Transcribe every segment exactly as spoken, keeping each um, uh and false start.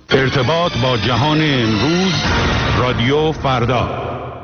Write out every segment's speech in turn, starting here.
ارتباط با جهان امروز، رادیو فردا.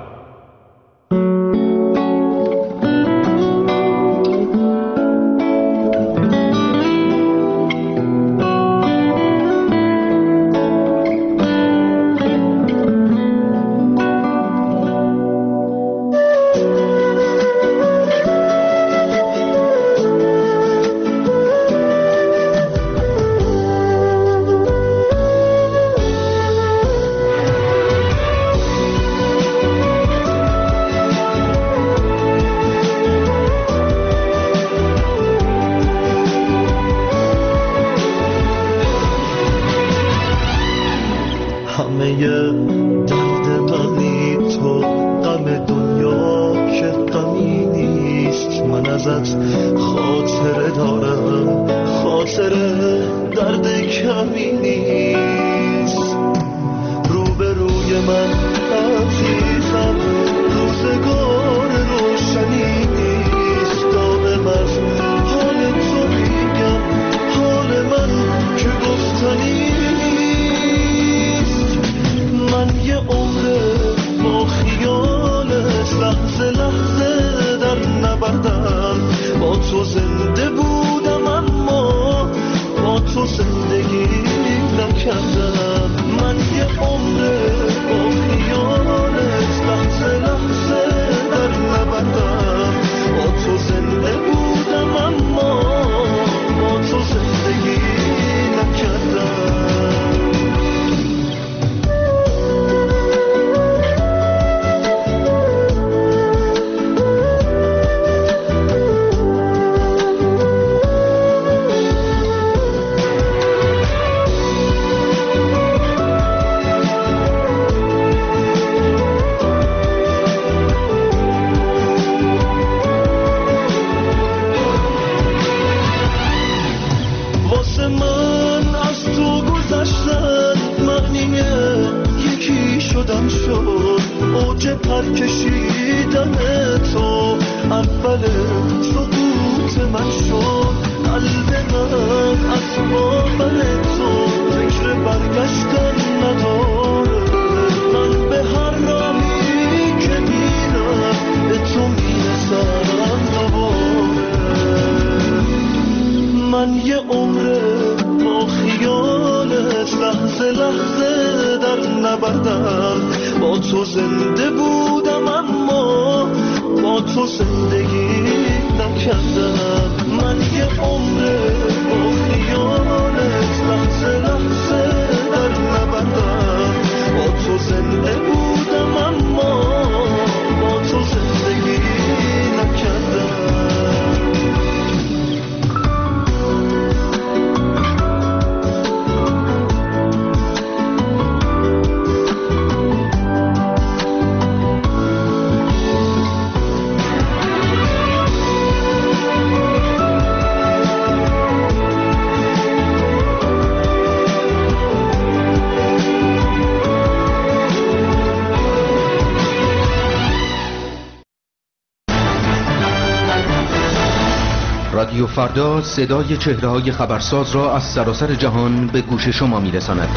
رادیو فردا صدای چهره‌های خبرساز را از سراسر جهان به گوش شما می‌رساند.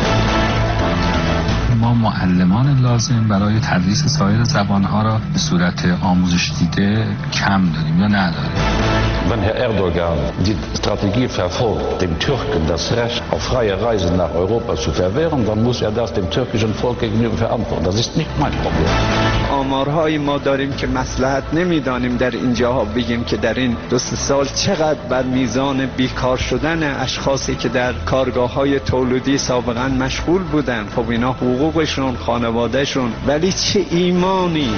ما معلمان لازم برای تدریس سایر زبان‌ها را به صورت آموزش دیده کم داریم یا نداریم. Wenn Herr Erdogan die Strategie verfolgt, dem Türken das Recht auf freie Reise nach Europa zu verwehren, dann muss er das dem türkischen Volk gegenüber verantworten. Das ist nicht mein Problem. آمارهای ما داریم که مصلحت نمیدانیم در اینجاها بگیم که در این دو سه سال چقدر بر میزان بیکار شدن اشخاصی که در کارگاه‌های تولیدی سابقا مشغول بودن، خب اینا حقوقشون، خانوادهشون، ولی چه ایمانی.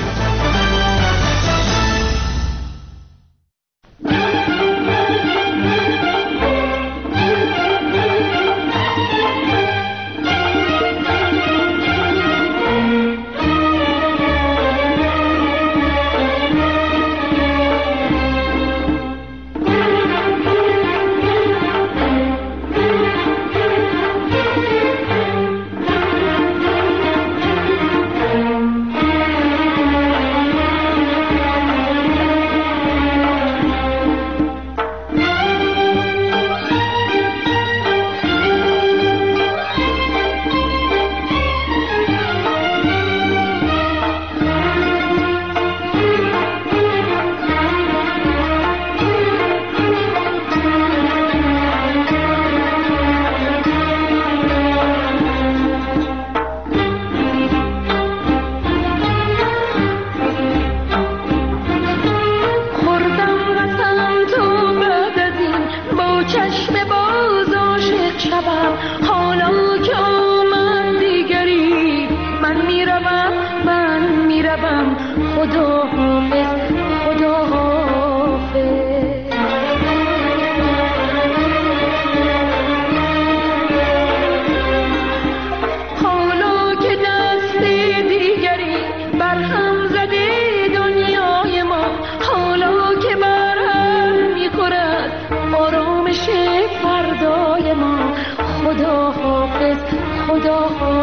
حافظ خدا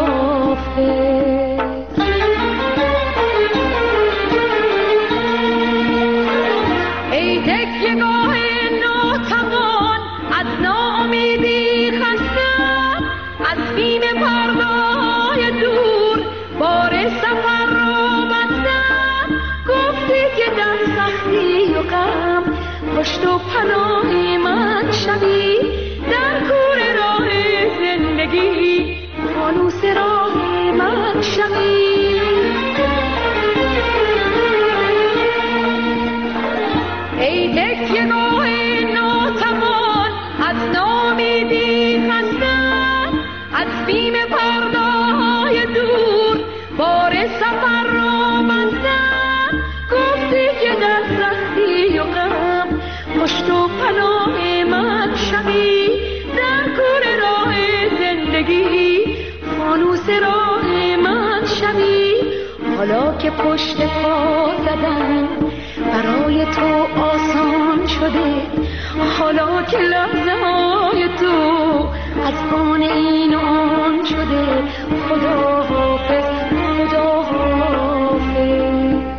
حافظ. ای تکیه‌گاه ناتوان از ناامیدی خستم، از بیم پرده‌های دور بار سفر را بستم. گفتی که در سختی و غم پشت و پناه من شوی، در کوره راه زندگی فانوس راه من شوی. ای تکیه‌گاه ناتوان از ناامیدی خستم، از بیم پرده‌های دور بار سفر را بستم. گفتی که در سختی و غم پشت و پناه من شوی، در کوره راه زندگی فانوس راه من شوی. حالا که پشت پا زدن برای تو آسان شده، حالا که لحظه های تو از آن این و آن شده، خدا حافظ خدا حافظ.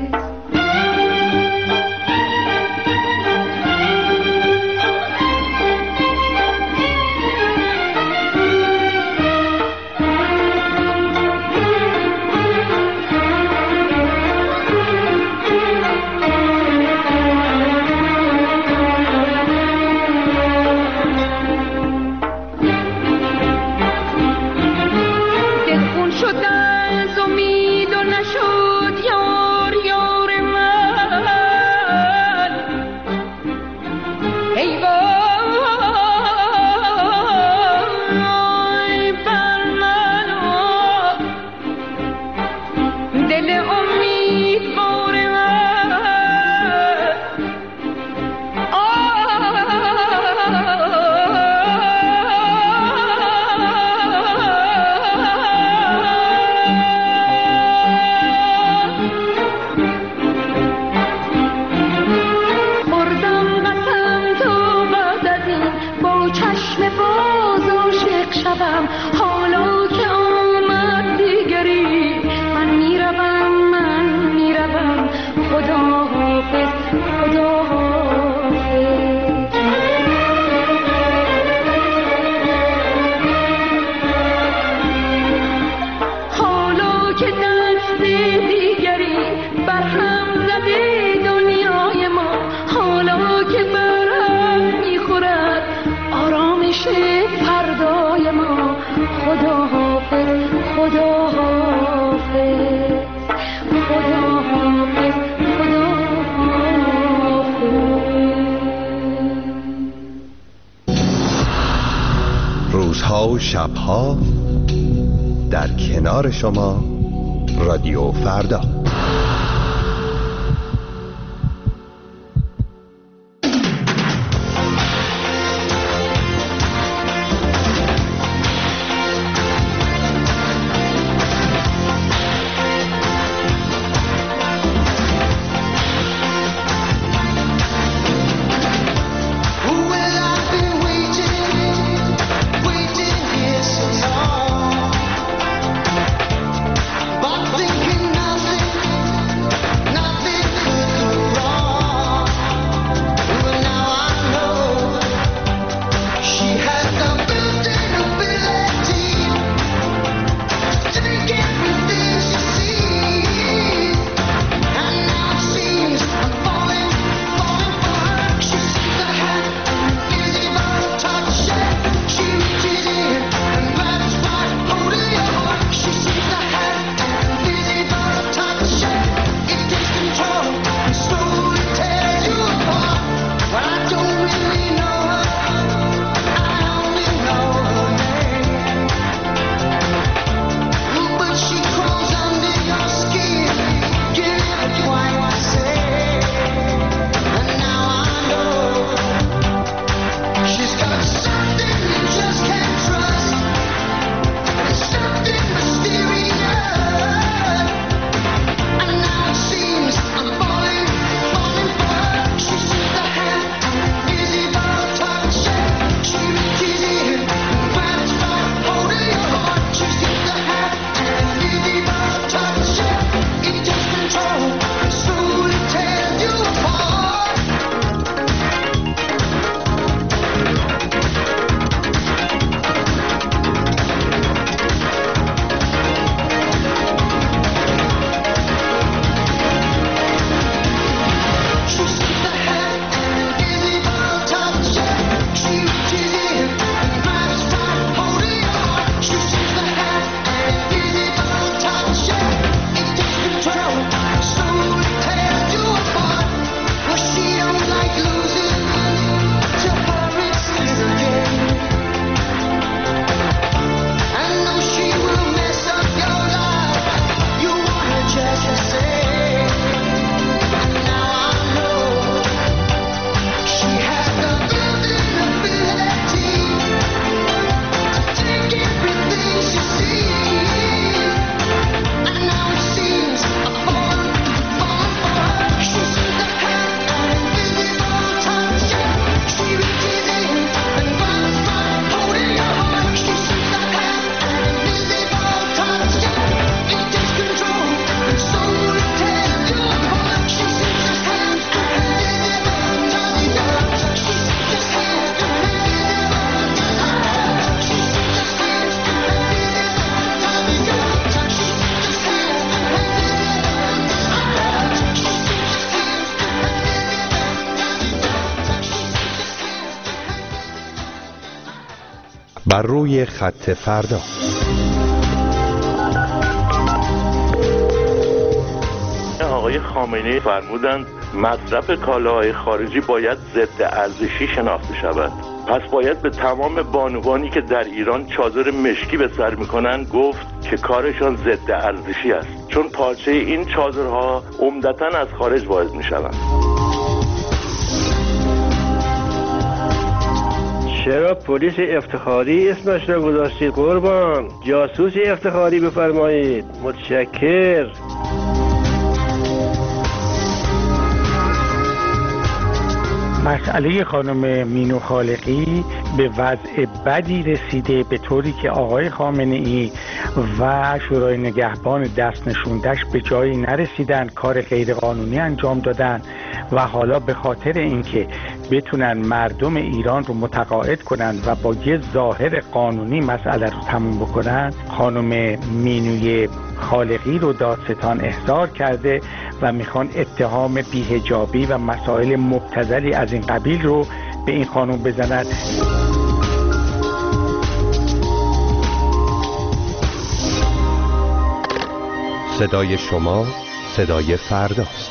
روزها و شبها در کنار شما رادیو فردا. Thinking nothing بر روی خط فردا. آقای خامنه‌ای فرمودند مصرف کالاهای خارجی باید ضد ارزشی شناخته شود. پس باید به تمام بانوانی که در ایران چادر مشکی به سر میکنن گفت که کارشان ضد ارزشی است، چون پارچه این چادرها عمدتاً از خارج وارد میشوند. چرا پلیس افتخاری اسمش را گذاشتید قربان؟ جاسوس افتخاری بفرمایید. متشکر. مسئله خانم مینو خالقی به وضع بدی رسیده، به طوری که آقای خامنه‌ای و شورای نگهبان دست نشوندش به جایی نرسیدن، کار غیرقانونی انجام دادن و حالا به خاطر اینکه بتونن مردم ایران رو متقاعد کنن و با یه ظاهر قانونی مسئله رو تموم بکنن، خانم مینوی خالقی رو دادستان احضار کرده و میخوان اتهام بی‌حجابی و مسائل مبتذلی از این قبیل رو به این خانم بزنند. صدای شما صدای فرداست.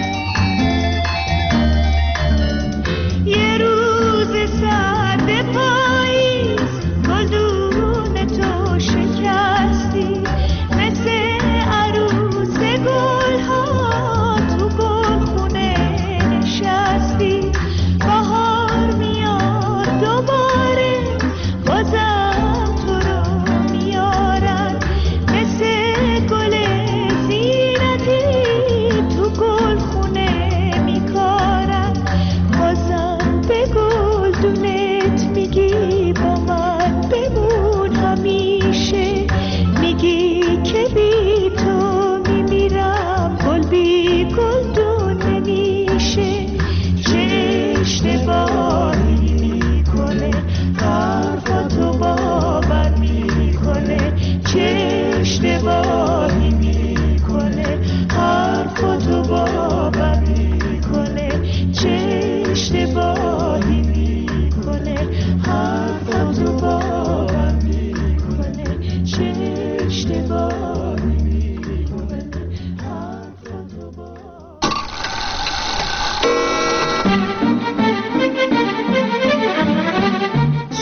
یه روز ساده پا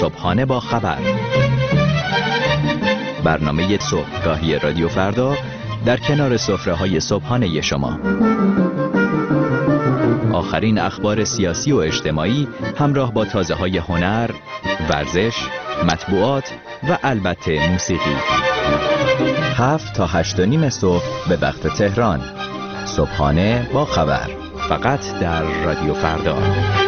صبحانه با خبر، برنامه صبحگاهی رادیو فردا در کنار سفره‌های صبحانه شما. آخرین اخبار سیاسی و اجتماعی همراه با تازه‌های هنر، ورزش، مطبوعات و البته موسیقی. هفت تا هشت و نیم صبح به وقت تهران. صبحانه با خبر، فقط در رادیو فردا.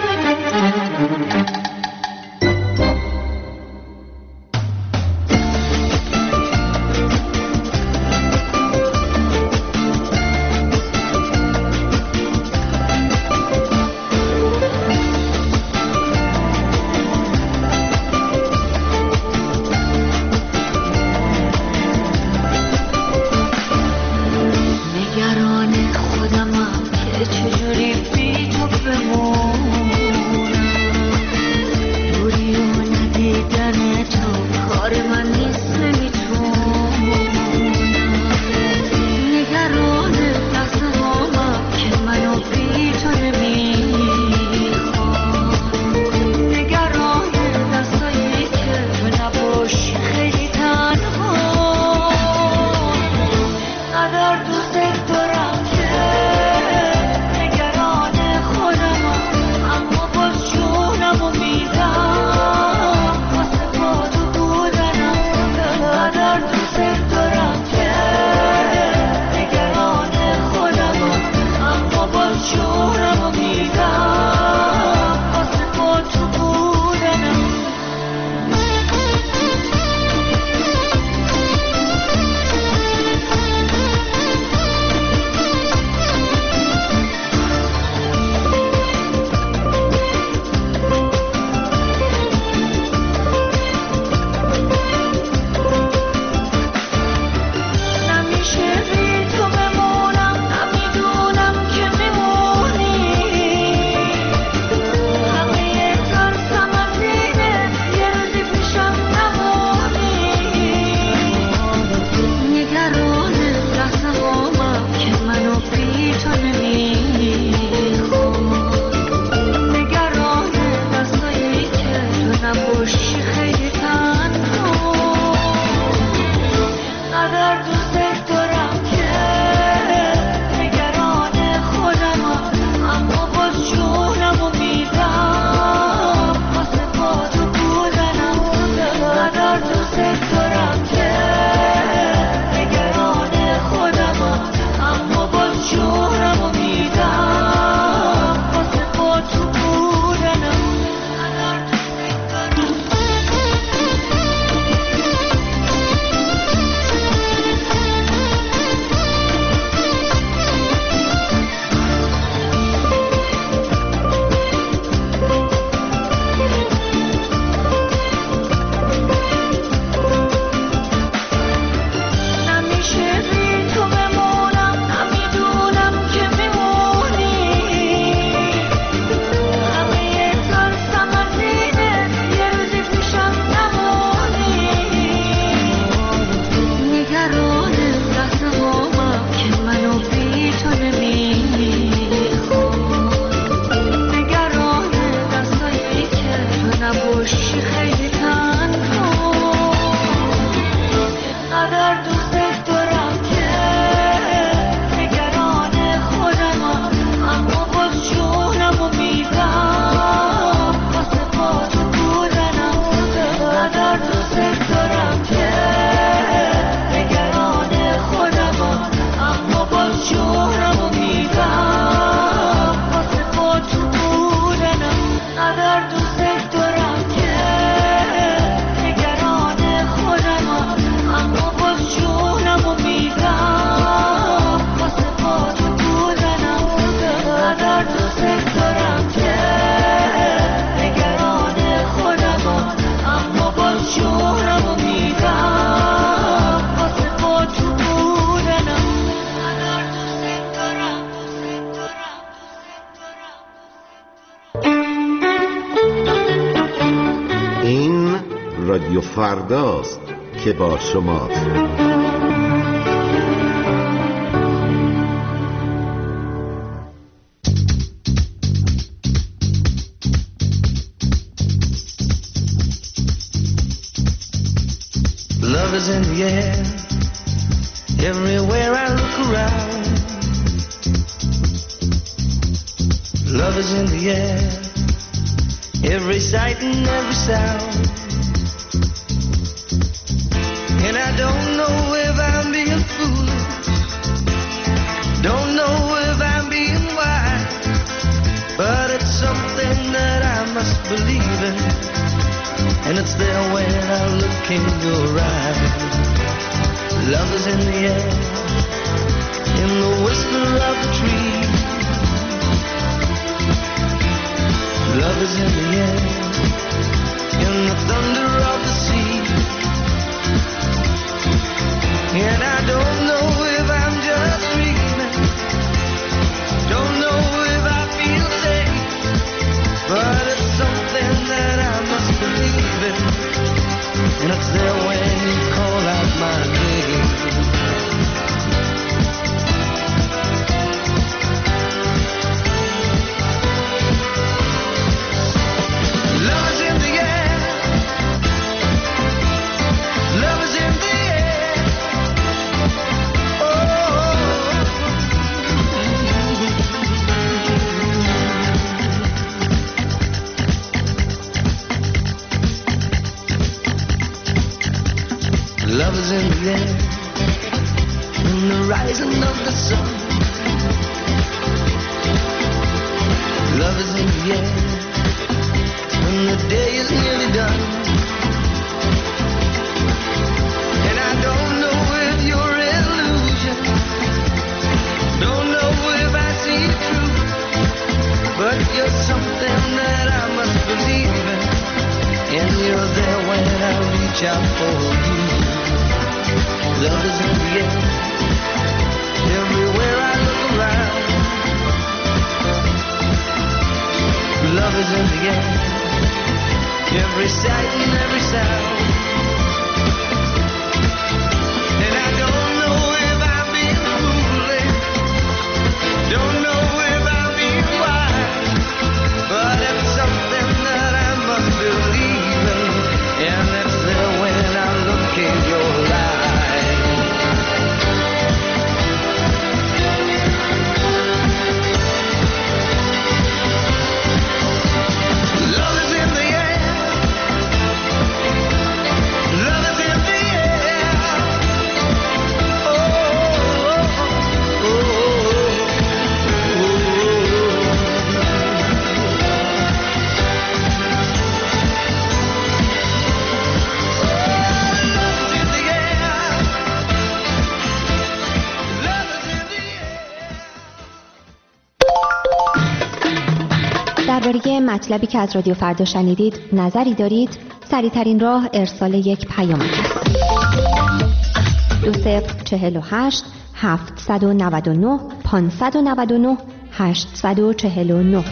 رادیو فرداست که با شماست. is in the air, everywhere I look around. Love is in the air, every sight and every sound. And I don't know if I'm being foolish, don't know if I'm being wise, but it's something that I must believe in, and it's there when I look in your eyes. Love is in the air, in the whisper of the tree. Love is in the air, in the thunder of the sea. And I don't know if I'm just dreaming, don't know if I feel safe, but it's something that I must believe in, and it's there when you call out my name. Love is in the air, love is in the air. Love is in the air, in the rising of the sun. Love is in the air, when the day is nearly done. And I don't know if you're illusion, don't know if I see it true, but you're something that I must believe in, and you're there when I reach out for you. Love is in the air, everywhere I look around. Love is in the air, every sight and every sound. And I don't know if I'm being foolish, don't know if I'm being wise, but it's something that I must believe in, and it's there when I look in your eyes. درباره مطلبی که از رادیو فردا شنیدید نظری دارید؟ سریع‌ترین راه ارسال یک پیام است. دو صفر چهل و هشت هفتصد و نود و نه پانصد و نود و نه هشتصد و چهل و نه.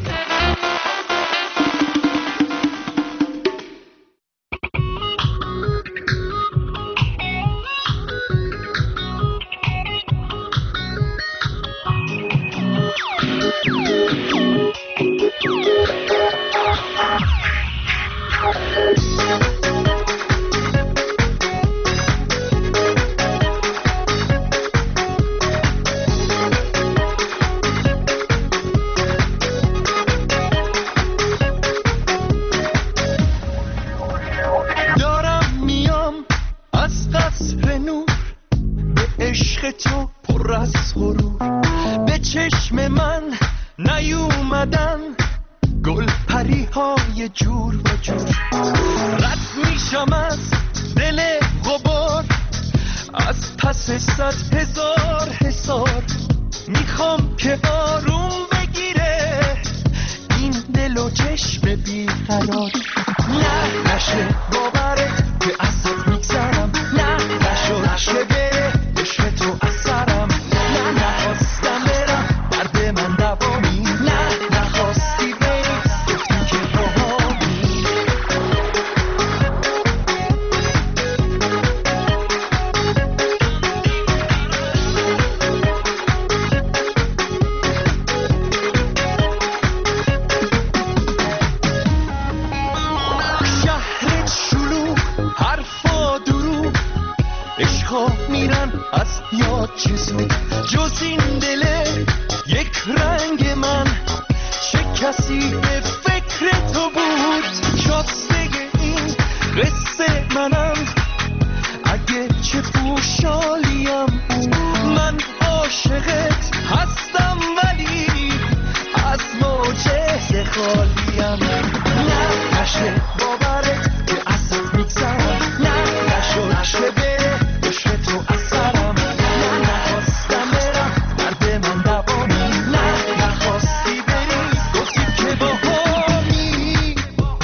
کسی به فکر تو بود. شاسته این قصه منم، اگه چه خوشحالیم من عاشقت هستم، ولی از موجه خالیم. نه نشه باورت که ازت میگذرم، نه نشد چه بره عشق تو اثرم. نه نخواستم برم درد من دوانی، نه نخواستی بری گفتی که باهامی.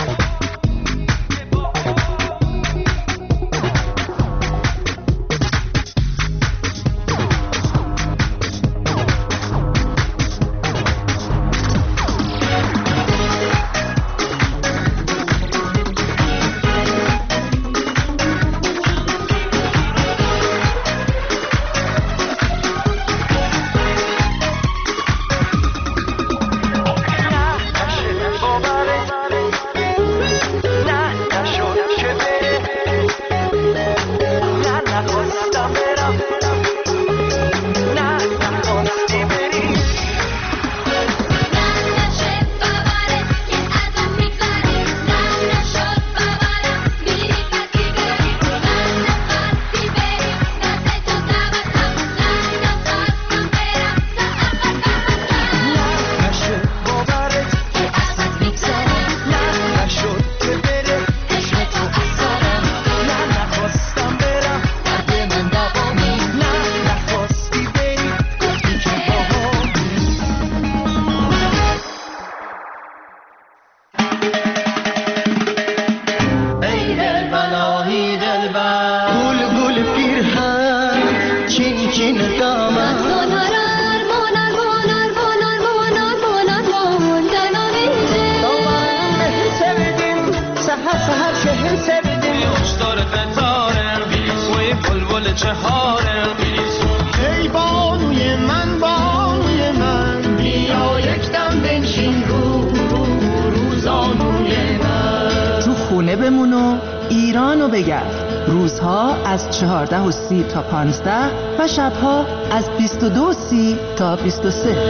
چهارده و سی تا پانزده و شبها از بیست و دو و سی تا بیست و سه.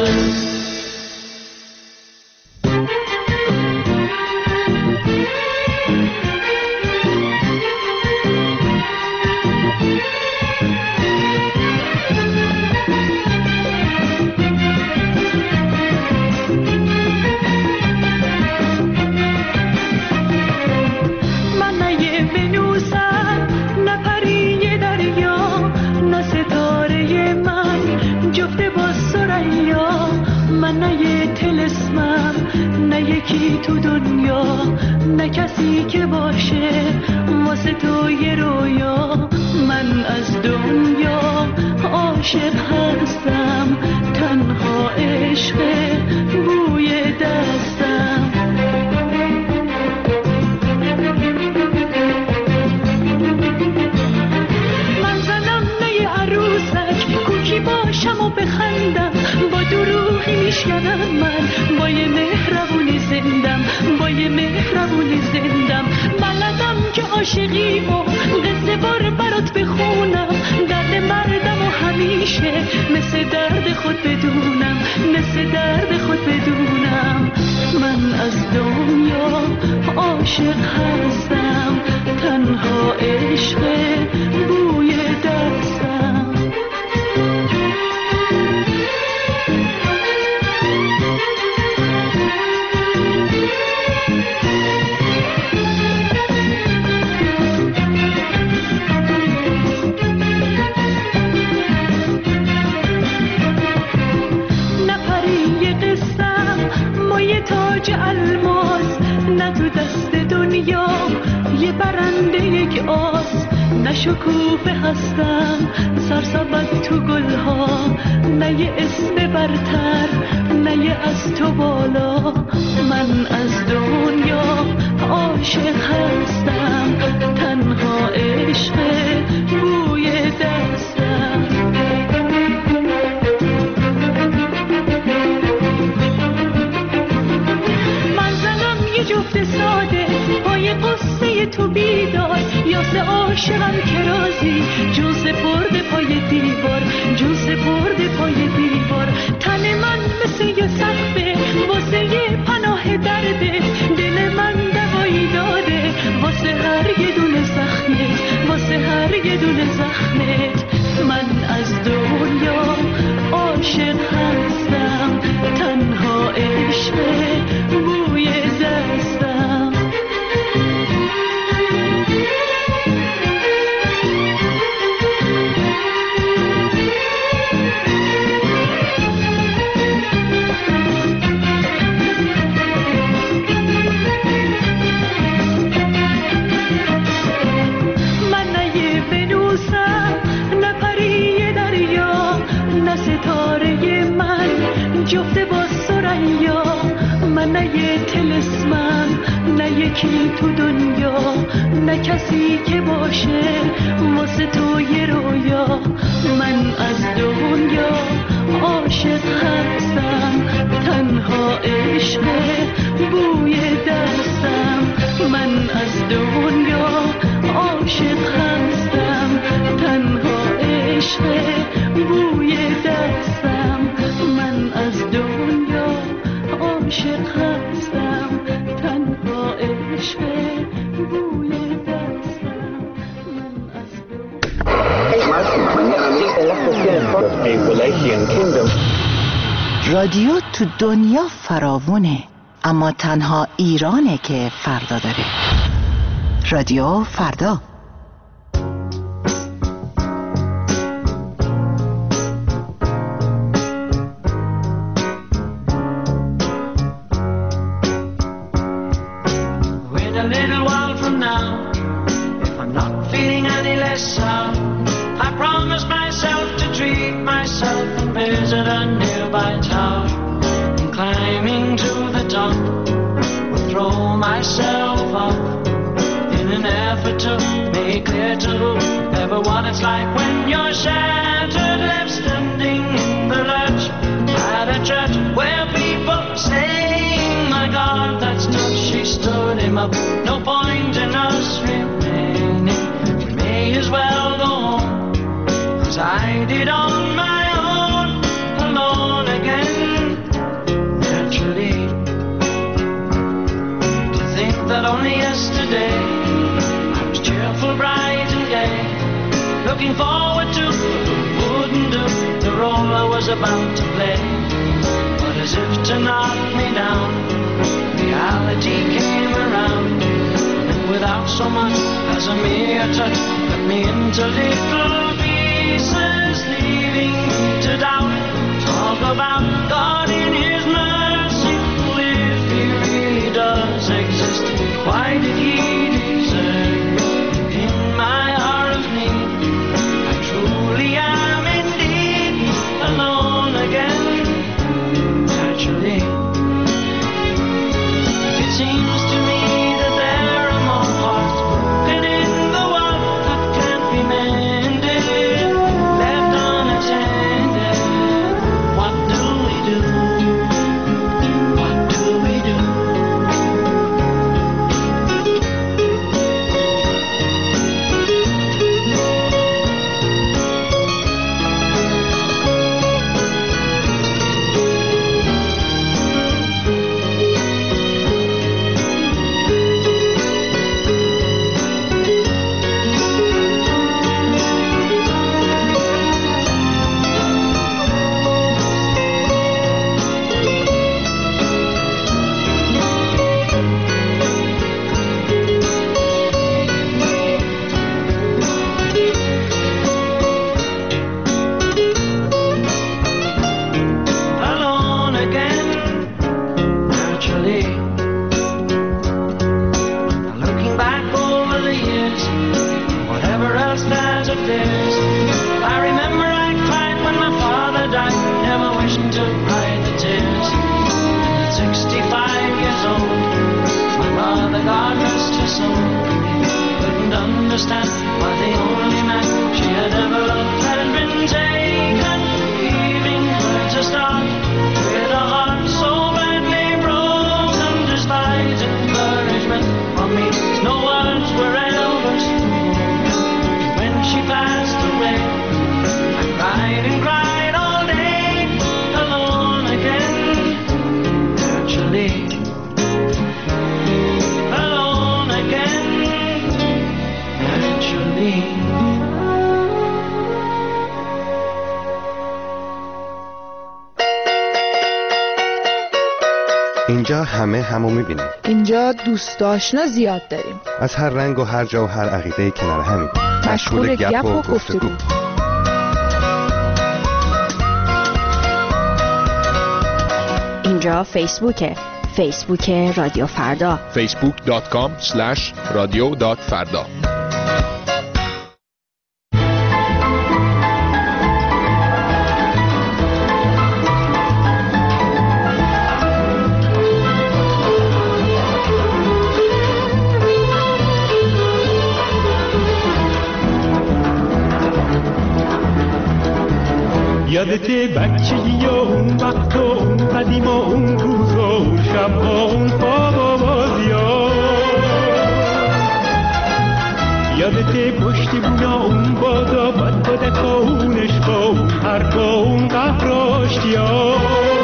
تو دنیا نه کسی که باشه واسه تو یه رویا. من از دنیا عاشق هستم، تنها عشق بوی دستم. من زنم نه عروسک کوکی باشم و بخندم، با دروغی میشکنم من با یه مهربونی زندم، با یه مهربونی زندم. بلدم که عاشقی و قصه بار برات بخونم، درد مردم و همیشه مثل درد خود بدونم، مثل درد خود بدونم. من از دنیا عاشق هستم، تنها عشق بوی دستم. تاج الماس نه تو دست دنیا یه برنده یک آس، نه شکوفه هستم سرسبد تو گلها، نه یه اسم برتر نه یه از تو بالا. من از دنیا عاشق هستم، تنها عشق بوی دستم. جفت ساده پای قصه تو بیداد، یاس عاشقم که رازی جون سپرده پای دیوار، جون سپرده پای دیوار. تن من مثل یه سقفه واسه یه پناه نه یه تلسمم، نه یکی تو دنیا، نه کسی که باشه واسه تو یه رویا. من از دنیا عاشق هستم، تنها عشق بوی دستم. من از دنیا عاشق هستم، تنها عشق بوی دستم. من از دنیا عاشق هستم، تنها عشق بوی دستم. من از رادیو تو دنیا فراوونه، اما تنها ایرانه که فردا داره. رادیو فردا. Looking forward to wouldn't do the role I was about to play, but as if to knock me down, reality came around, and without so much as a mere touch, cut me into little pieces, leaving me to doubt. Talk about God in His mercy, if He really does exist, why did He desert me in my hour of need? I truly am indeed alone again, naturally. It seems to me that there are more hearts broken in the world that can't be mended, left unattended. What do we do? What do we do? Alone again, naturally. Now looking back over the years, whatever else that appears, I remember I cried when my father died, never wishing to hide the tears. At sixty-five years old, my mother, God rest her soul, couldn't understand why the only man she had ever loved had been taken, leaving her to start with a heart so badly broken. Despite encouragement from me, no words were ever spoken. When she passed away, I cried and cried all day, alone again, naturally. Alone again, naturally. اینجا همه همو میبینیم. اینجا دوست آشنا زیاد داریم. از هر رنگ و هر جا و هر عقیده کنار همیم. مشغول گپ و گفتگو. اینجا فیسبوکه. فیسبوک رادیو فردا. فیسبوک دات کام اسلش رادیو دات فردا. یادته بچگی و اون وقت و اون قدیم و اون روز و اون شب و اون خواب و بازی ها، یادته پشت بونا اون بادا بد بدک و اون عشقا اون حرفا اون قهر و آشتی ها،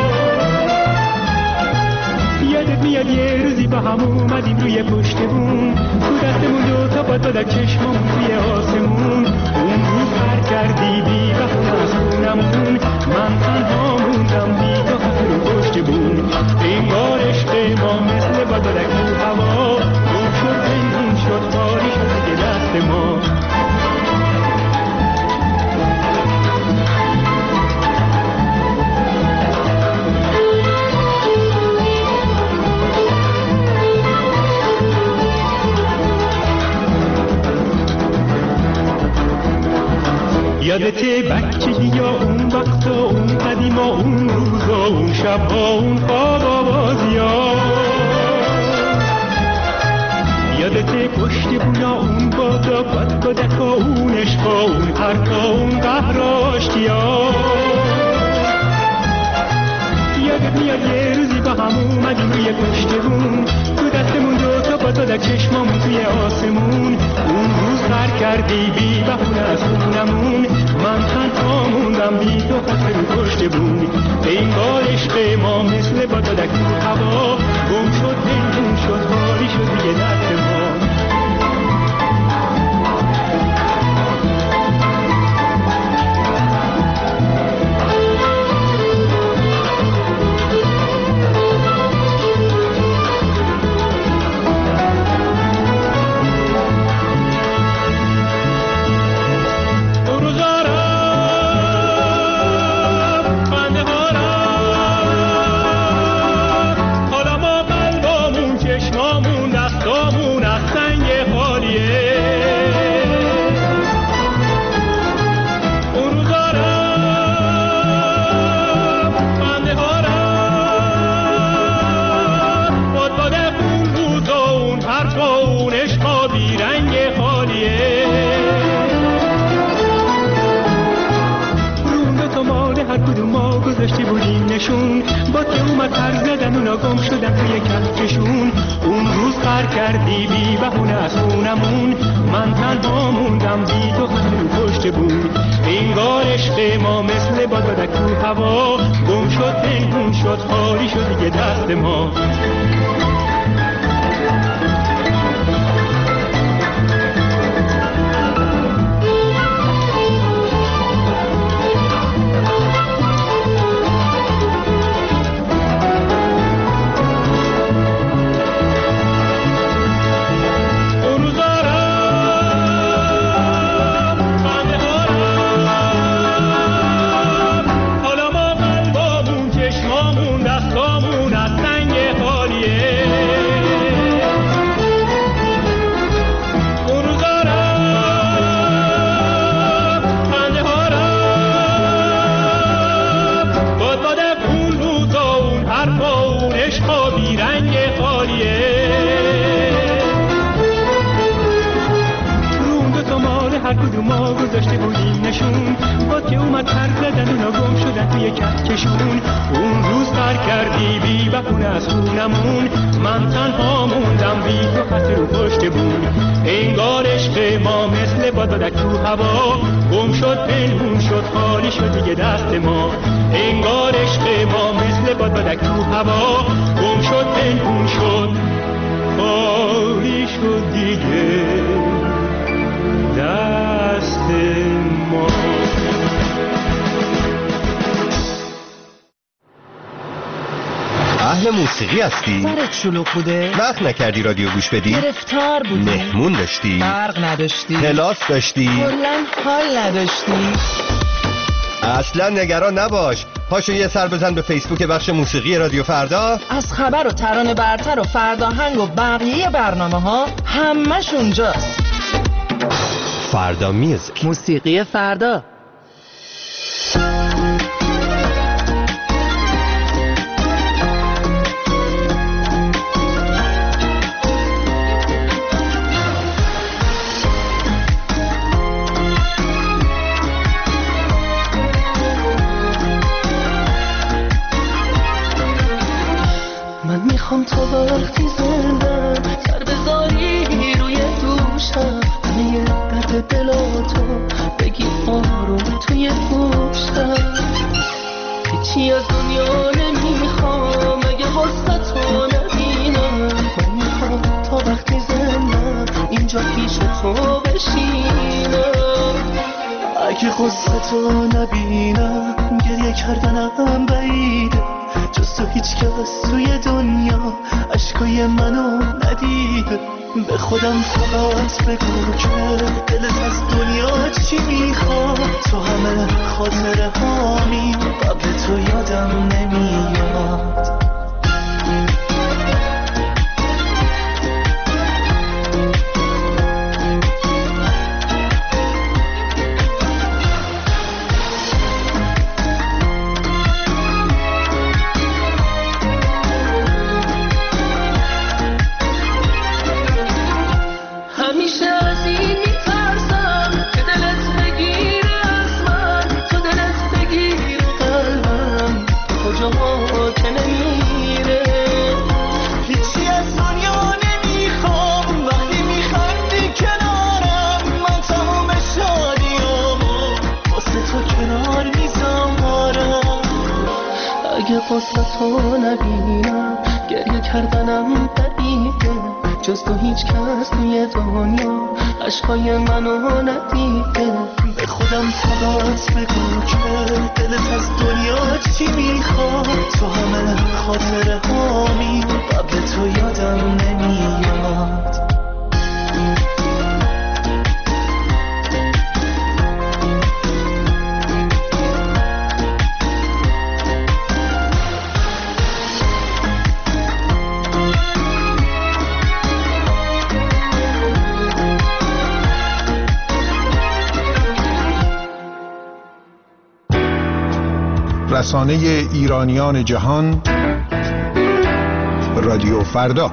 یادت میاد یه روزی با هم اومدیم روی پشت بون تو دستمون دو تا باد بدک چشممون توی آسمون، اون روز هر کردی بی بخونه از خونمون، من تنها موندم بی تو خط رو پشت بون، این بار عشق ما مثل باد بدک تو هوا گم شد پنهون شد خالی شد دیگه دست ما. یادته بچگی یا اون وقت و اون قدیم و اون روز و اون شب و اون خواب و بازی ها، یادته پشت بونا اون بادا بد بدک و اون عشق و اون حرفا اون قهر و آشتی ها، یادت میاد یه روزی با هم اومدیم روی پشت بون تو دستمون دو تا باد بدک چشممون توی آسمون، اون روز غر کردی بی بهونه از خونمون، من تنها موندم بی تو خط رو پشت بون، این بار عشق ما مثل باد بدک تو هوا گم شد پنهون شد خالی شد دیگه دست ما. با که اومد هر زدن اونا گم شدن توی کفششون، اون روز قر کردی بی بهونه از خونمون، من تنها موندم بی تو خط رو پشت بون، انگار عشق ما مثل باد بدک تو هوا گم شد پنهون شد خالی شد دیگه دست ما. اون روز قر کردی بی بهونه از خونمون، من تنها موندم بی تو خط رو پشت بون، انگار عشق ما مثل باد بدک تو هوا گم شد پنهون شد خالی شد دیگه دست ما، انگار عشق ما مثل باد بدک تو هوا گم شد پنهون شد خالی شد دیگه دست ما. اهل موسیقی هستی؟ سرت شلوغ بوده؟ وقت نکردی رادیو گوش بدی؟ گرفتار بودی؟ مهمون داشتی؟ برق نداشتی؟ کلاس داشتی؟ کلاً حال نداشتی؟ اصلا نگران نباش، پاشو یه سر بزن به فیسبوک بخش موسیقی رادیو فردا، از خبر و ترانه برتر و فرداهنگ و بقیه برنامه ها همش اونجاست. فردا میوزیک، موسیقی فردا. وقتی زندم سر بذاری روی دوشم، همه درد دلاتو بگی آروم توی گوشم. هیچی از دنیا نمیخوام اگه حسنتو نبینم، من میخوام تا وقتی زندم اینجا پیش تو بشینم. اگه قصتو نبینم گریه کردنم بعیده، جز تو هیچ کس توی دنیا عشقای منو ندیده. به خودم فقط بگو که دلت از دنیا چی میخواد، تو همه خاطره هامی قبل تو یادم نمیاد. قصتو نبینم گریه کردنم بعیده، جز تو هیچ کس توی دنیا عشقای منو ندیده. به خودم فقط بگو که دلت از دنیا چی میخواد، تو همه خاطره هامی قبل تو یادم نمیاد. رسانه ایرانیان جهان، رادیو فردا.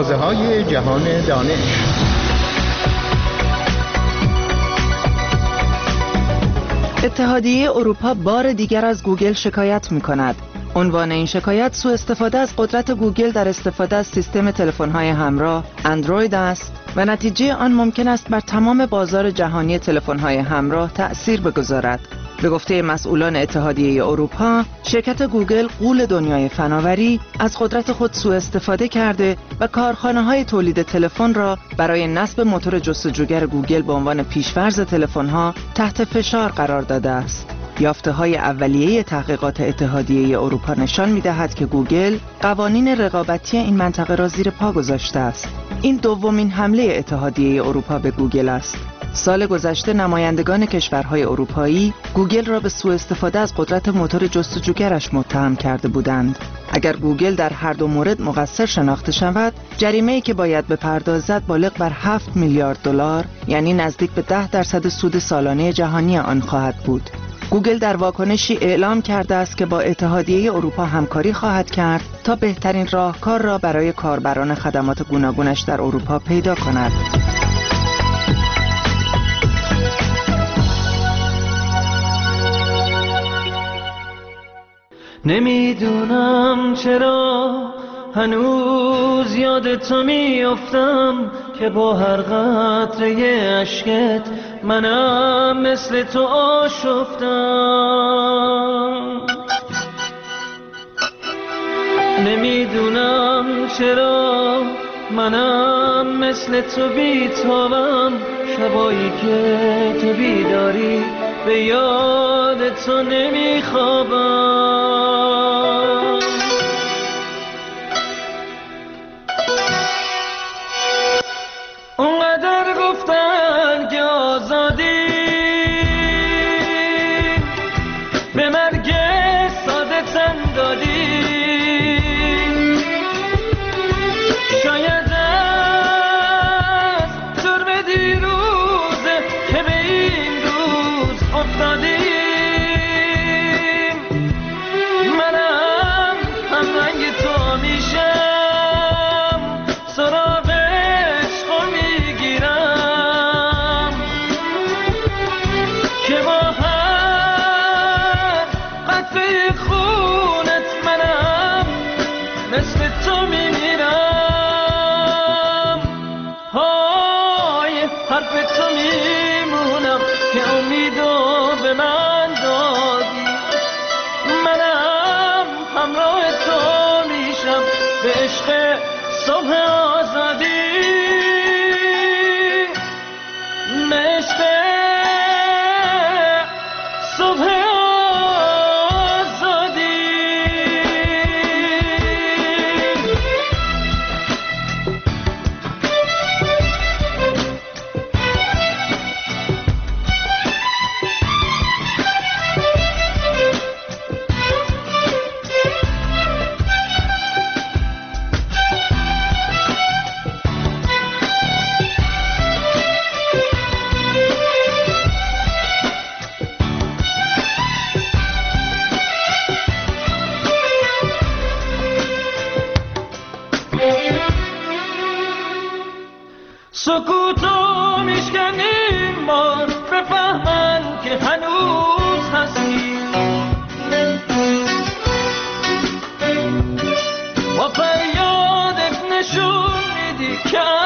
تازه‌های جهان دانش. اتحادیه اروپا بار دیگر از گوگل شکایت می‌کند. عنوان این شکایت سوء استفاده از قدرت گوگل در استفاده از سیستم تلفن‌های همراه اندروید است و نتیجه آن ممکن است بر تمام بازار جهانی تلفن‌های همراه تأثیر بگذارد. به گفته مسئولان اتحادیه اروپا، شرکت گوگل غول دنیای فناوری از قدرت خود سوء استفاده کرده و کارخانه‌های تولید تلفن را برای نصب موتور جستجوگر گوگل به عنوان پیش‌فرض تلفن‌ها تحت فشار قرار داده است. یافته‌های اولیه تحقیقات اتحادیه اروپا نشان می‌دهد که گوگل قوانین رقابتی این منطقه را زیر پا گذاشته است. این دومین حمله اتحادیه اروپا به گوگل است. سال گذشته نمایندگان کشورهای اروپایی گوگل را به سوء استفاده از قدرت موتور جستجوگرش متهم کرده بودند. اگر گوگل در هر دو مورد مقصر شناخته شود، جریمه‌ای که باید بپردازد بالغ بر هفت میلیارد دلار، یعنی نزدیک به ده درصد سود سالانه جهانی آن خواهد بود. گوگل در واکنشی اعلام کرده است که با اتحادیه اروپا همکاری خواهد کرد تا بهترین راهکار را برای کاربران خدمات گوناگونش در اروپا پیدا کند. نمیدونم چرا هنوز یاد تو میافتم که با هر قطره اشکت منم مثل تو آشفتم. نمیدونم چرا منم مثل تو بیتابم، شبایی که تو بیداری به یاد تو نمیخوابم. اونقدر گفتن که آزادی به مرگ ساده تن دادی، شاید از جرم دیروزه که به این روز افتادیم. منم هم رنگ تو میشم، سراغ عشق میگیرم که با هر قطره خونت منم مثل تو میمیرم. های حرف تو میمونم که امیدو به من دادی. منم همراه تو میشم به عشق صبح آزادی، به عشق صبح آزادی. سکوتو میشکنیم بار بفهمن که هنوز هستی، با فریادت نشون میدی که